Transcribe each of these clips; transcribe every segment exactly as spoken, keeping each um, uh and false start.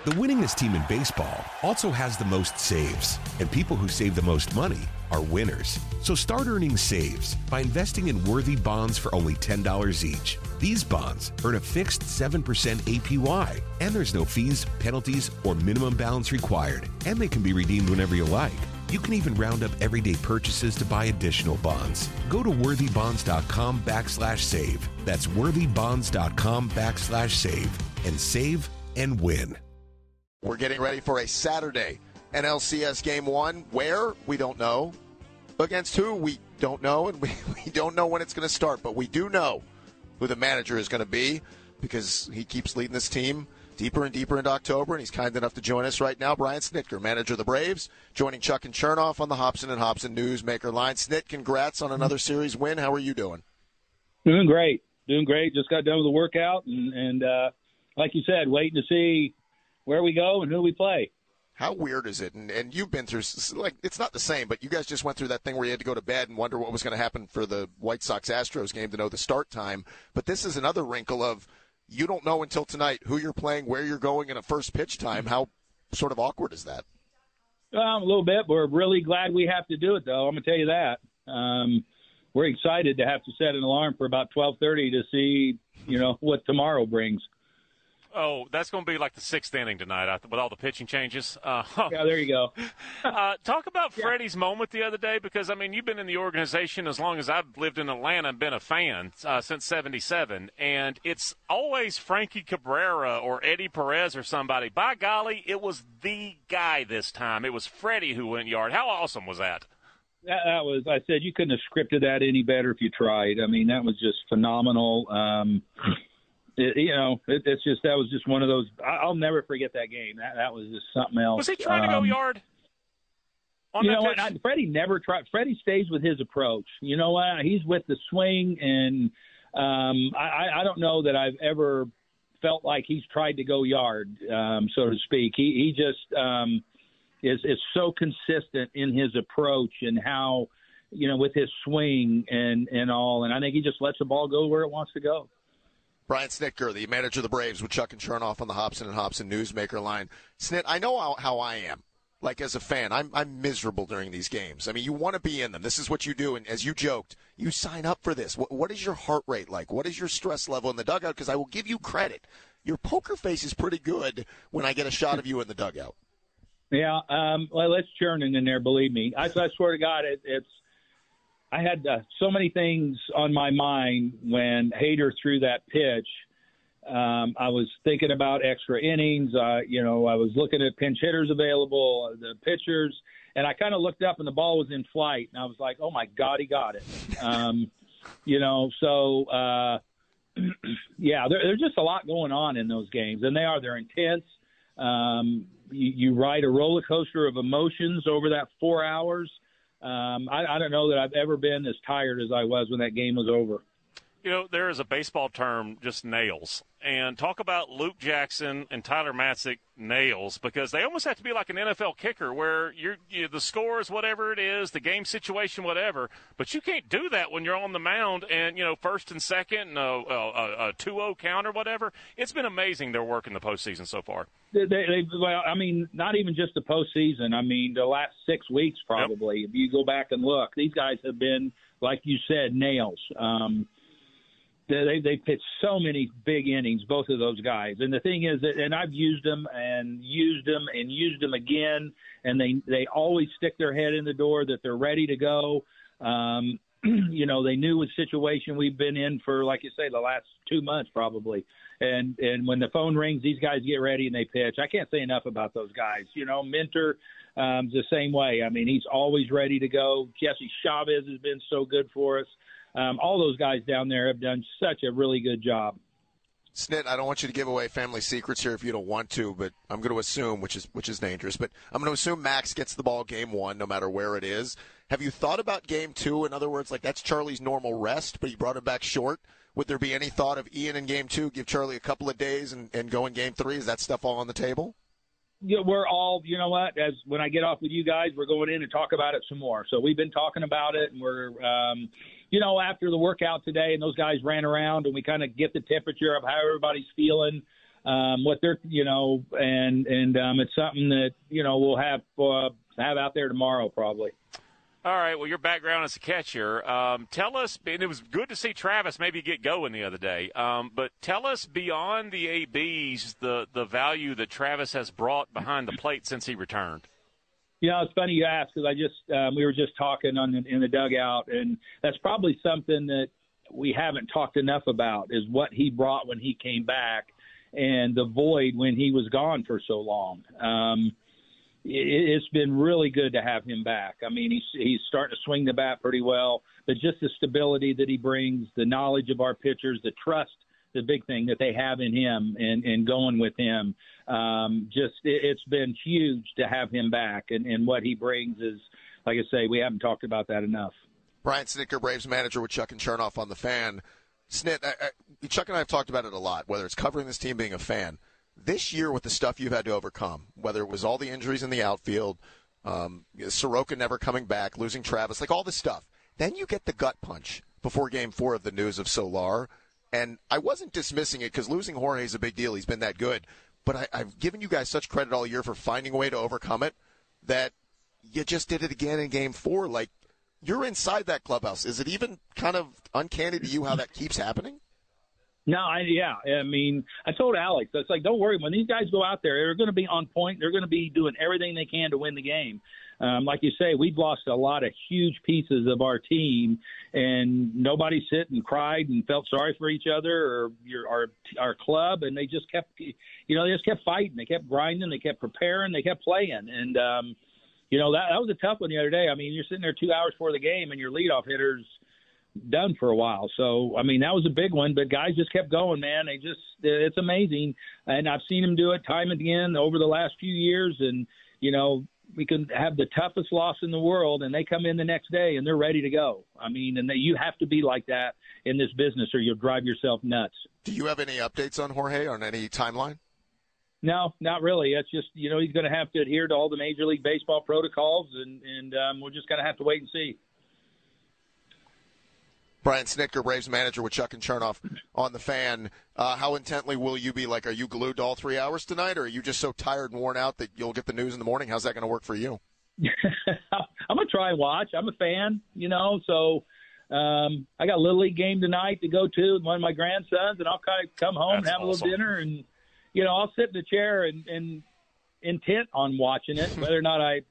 The winningest team in baseball also has the most saves, and people who save the most money are winners. So start earning saves by investing in worthy bonds for only ten dollars each. These bonds earn a fixed seven percent A P Y, and there's no fees, penalties, or minimum balance required, and they can be redeemed whenever you like. You can even round up everyday purchases to buy additional bonds. Go to worthybonds.com backslash save. That's worthybonds.com backslash save and save and win. We're getting ready for a Saturday N L C S Game one. Where? We don't know. Against who? We don't know, and we, we don't know when it's going to start. But we do know who the manager is going to be because he keeps leading this team deeper and deeper into October, and he's kind enough to join us right now. Brian Snitker, manager of the Braves, joining Chuck and Chernoff on the Hobson and Hobson Newsmaker line. Snit, congrats on another series win. How are you doing? Doing great. Doing great. Just got done with the workout, and, and uh, like you said, waiting to see where we go and who we play. How weird is it? And, and you've been through, like, it's not the same, but you guys just went through that thing where you had to go to bed and wonder what was going to happen for the White Sox-Astros game to know the start time. But this is another wrinkle of you don't know until tonight who you're playing, where you're going, in a first pitch time. How sort of awkward is that? Um, a little bit. We're really glad we have to do it, though. I'm going to tell you that. Um, we're excited to have to set an alarm for about twelve thirty to see, you know, what tomorrow brings. Oh, that's going to be like the sixth inning tonight with all the pitching changes. Uh, yeah, there you go. uh, talk about yeah. Freddie's moment the other day, because, I mean, you've been in the organization as long as I've lived in Atlanta and been a fan uh, since seventy-seven, and it's always Frankie Cabrera or Eddie Perez or somebody. By golly, it was the guy this time. It was Freddie who went yard. How awesome was that? That, that was, I said, you couldn't have scripted that any better if you tried. I mean, that was just phenomenal. Um It, you know, it, it's just that was just one of those. I'll never forget that game. That that was just something else. Was he trying um, to go yard? On you that know pitch? what? Freddie never tried. Freddie stays with his approach. You know what? He's with the swing, and um, I, I don't know that I've ever felt like he's tried to go yard, um, so to speak. He he just um, is is so consistent in his approach and how, you know, with his swing and and all. And I think he just lets the ball go where it wants to go. Brian Snitker, the manager of the Braves, with Chuck and Chernoff on the Hobson and Hobson Newsmaker line. Snit, I know how, how I am. Like, as a fan, I'm I'm miserable during these games. I mean, you want to be in them. This is what you do. And as you joked, you sign up for this. What, what is your heart rate like? What is your stress level in the dugout? Because I will give you credit. Your poker face is pretty good when I get a shot of you in the dugout. Yeah, um, well, it's churning in there, believe me. I, I swear to God, it, it's I had uh, so many things on my mind when Hader threw that pitch. Um, I was thinking about extra innings. Uh, you know, I was looking at pinch hitters available, the pitchers, and I kind of looked up and the ball was in flight, and I was like, "Oh my God, he got it!" Um, you know, so uh, yeah, there, there's just a lot going on in those games, and they are they're intense. Um, you, you ride a roller coaster of emotions over that four hours. Um, I, I don't know that I've ever been as tired as I was when that game was over. You know, there is a baseball term, just nails. And talk about Luke Jackson and Tyler Matzik nails, because they almost have to be like an N F L kicker where you're, you, the score is whatever it is, the game situation, whatever. But you can't do that when you're on the mound and, you know, first and second, and a, a, a two oh count or whatever. It's been amazing their work in the postseason so far. They, they, well, I mean, not even just the postseason. I mean, the last six weeks probably. Yep. If you go back and look, these guys have been, like you said, nails. Um, they they pitched so many big innings, both of those guys. And the thing is that, and I've used them and used them and used them again, and they they always stick their head in the door that they're ready to go. Um, you know, they knew the situation we've been in for, like you say, the last two months probably. And and when the phone rings, these guys get ready and they pitch. I can't say enough about those guys. You know, Minter, um, the same way. I mean, he's always ready to go. Jesse Chavez has been so good for us. Um, all those guys down there have done such a really good job. Snit, I don't want you to give away family secrets here if you don't want to, but I'm going to assume, which is which is dangerous, but I'm going to assume Max gets the ball game one no matter where it is. Have you thought about game two? In other words, like, that's Charlie's normal rest, but you brought him back short. Would there be any thought of Ian in game two, give Charlie a couple of days and, and go in game three? Is that stuff all on the table? Yeah, we're all, you know what, as when I get off with you guys, we're going in and talk about it some more. So we've been talking about it, and we're, um, you know, after the workout today and those guys ran around and we kind of get the temperature of how everybody's feeling. um, what they're, you know, and and um, it's something that, you know, we'll have uh, have out there tomorrow probably. All right, well, your background as a catcher, um, tell us, and it was good to see Travis maybe get going the other day, um, but tell us beyond the A Bs, the, the value that Travis has brought behind the plate since he returned. You know, it's funny you ask because I just um, we were just talking on the, in the dugout, and that's probably something that we haven't talked enough about is what he brought when he came back and the void when he was gone for so long. Um It's been really good to have him back. I mean, he's he's starting to swing the bat pretty well, but just the stability that he brings, the knowledge of our pitchers, the trust, the big thing that they have in him and, and going with him, um, just it, it's been huge to have him back. And, and what he brings is, like I say, we haven't talked about that enough. Brian Snitker, Braves manager with Chuck and Chernoff on the Fan. Snit, I, I, Chuck and I have talked about it a lot, whether it's covering this team, being a fan. This year, with the stuff you've had to overcome, whether it was all the injuries in the outfield, um, Soroka never coming back, losing Travis, like all this stuff, then you get the gut punch before Game Four of the news of Solar. And I wasn't dismissing it because losing Jorge is a big deal. He's been that good. But I, I've given you guys such credit all year for finding a way to overcome it that you just did it again in Game Four. Like, you're inside that clubhouse. Is it even kind of uncanny to you how that keeps happening? No, I, yeah. I mean, I told Alex, it's like, don't worry. When these guys go out there, they're going to be on point. They're going to be doing everything they can to win the game. Um, like you say, we've lost a lot of huge pieces of our team, and nobody sit and cried and felt sorry for each other or your, our our club, and they just kept, you know, they just kept fighting. They kept grinding. They kept preparing. They kept playing. And, um, you know, that, that was a tough one the other day. I mean, you're sitting there two hours before the game, and your leadoff hitter's done for a while. So, I mean, that was a big one, but guys just kept going, man. They just, it's amazing. And I've seen them do it time and again over the last few years. And, you know, we can have the toughest loss in the world and they come in the next day and they're ready to go. I mean, and they, you have to be like that in this business or you'll drive yourself nuts. Do you have any updates on Jorge, on any timeline? No, not really. It's just, you know, he's going to have to adhere to all the Major League Baseball protocols and, and um, we're just going to have to wait and see. Brian Snitker, Braves manager with Chuck and Chernoff on the Fan. Uh, how intently will you be? Like, are you glued to all three hours tonight, or are you just so tired and worn out that you'll get the news in the morning? How's that going to work for you? I'm going to try and watch. I'm a fan, you know, so um, I got a Little League game tonight to go to with one of my grandsons, and I'll kind of come home That's and have awesome. a little dinner, and, you know, I'll sit in the chair and, and intent on watching it, whether or not I –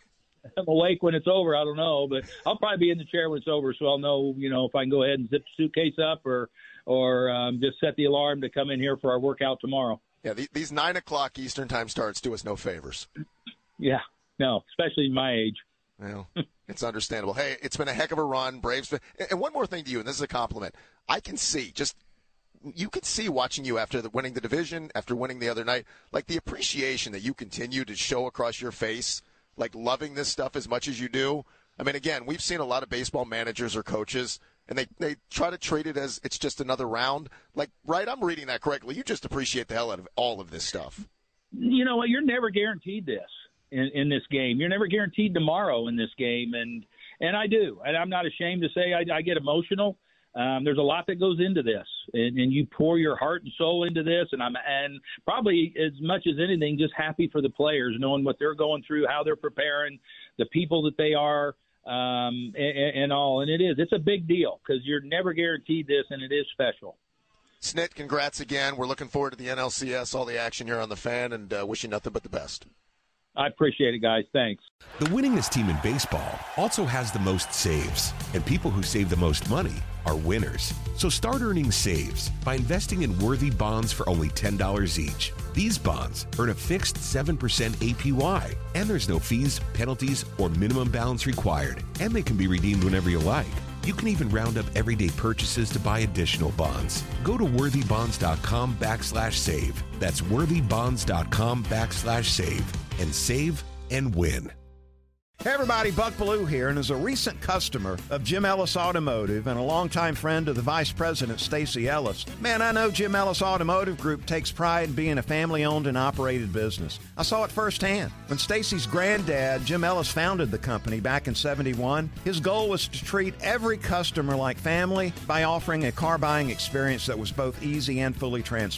I'm awake when it's over, I don't know, but I'll probably be in the chair when it's over, so I'll know, you know, if I can go ahead and zip the suitcase up or or um, just set the alarm to come in here for our workout tomorrow. Yeah, the, these nine o'clock Eastern time starts do us no favors. Yeah, no, especially my age. Well, it's understandable. Hey, it's been a heck of a run, Braves. And one more thing to you, and this is a compliment. I can see, just you can see watching you after the, winning the division, after winning the other night, like the appreciation that you continue to show across your face, like loving this stuff as much as you do. I mean, again, we've seen a lot of baseball managers or coaches, and they, they try to treat it as it's just another round. Like, right, I'm reading that correctly. You just appreciate the hell out of all of this stuff. You know what? You're never guaranteed this in, in this game. You're never guaranteed tomorrow in this game, and and I do. And I'm not ashamed to say I, I get emotional. Um, there's a lot that goes into this, and, and you pour your heart and soul into this, and I'm and probably as much as anything, just happy for the players, knowing what they're going through, how they're preparing, the people that they are, um, and, and all. And it is, it's a big deal because you're never guaranteed this, and it is special. Snit, congrats again. We're looking forward to the N L C S, all the action here on the Fan, and uh, wish you nothing but the best. I appreciate it, guys. Thanks. The winningest team in baseball also has the most saves, and people who save the most money are winners. So start earning saves by investing in worthy bonds for only ten dollars each. These bonds earn a fixed seven percent A P Y, and there's no fees, penalties, or minimum balance required, and they can be redeemed whenever you like. You can even round up everyday purchases to buy additional bonds. Go to worthybonds.com backslash save. That's worthybonds.com backslash save. And save and win. Hey everybody, Buck Bellew here, and as a recent customer of Jim Ellis Automotive and a longtime friend of the Vice President, Stacy Ellis, man, I know Jim Ellis Automotive Group takes pride in being a family-owned and operated business. I saw it firsthand. When Stacy's granddad, Jim Ellis, founded the company back in seventy-one, his goal was to treat every customer like family by offering a car buying experience that was both easy and fully transparent.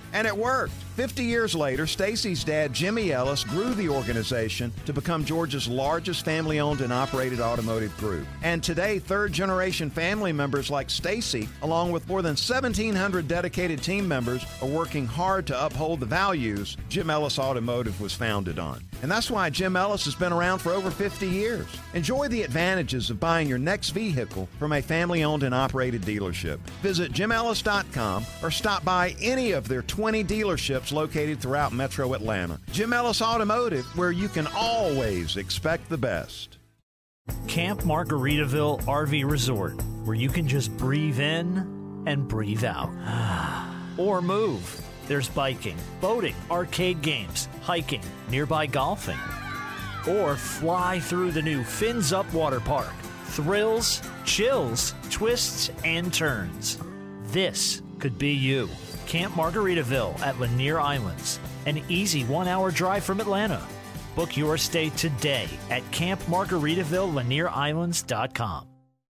And it worked. Fifty years later, Stacy's dad, Jimmy Ellis, grew the organization to become Georgia's largest family-owned and operated automotive group. And today, third-generation family members like Stacy, along with more than seventeen hundred dedicated team members, are working hard to uphold the values Jim Ellis Automotive was founded on. And that's why Jim Ellis has been around for over fifty years. Enjoy the advantages of buying your next vehicle from a family-owned and operated dealership. Visit jim ellis dot com or stop by any of their twenty dealerships located throughout Metro Atlanta. Jim Ellis Automotive, where you can always expect the best. Camp Margaritaville R V Resort, where you can just breathe in and breathe out. Or move. There's biking, boating, arcade games, hiking, nearby golfing. Or fly through the new Fins Up Water Park. Thrills, chills, twists, and turns. This could be you. Camp Margaritaville at Lanier Islands, an easy one-hour drive from Atlanta. Book your stay today at camp margaritaville lanier islands dot com.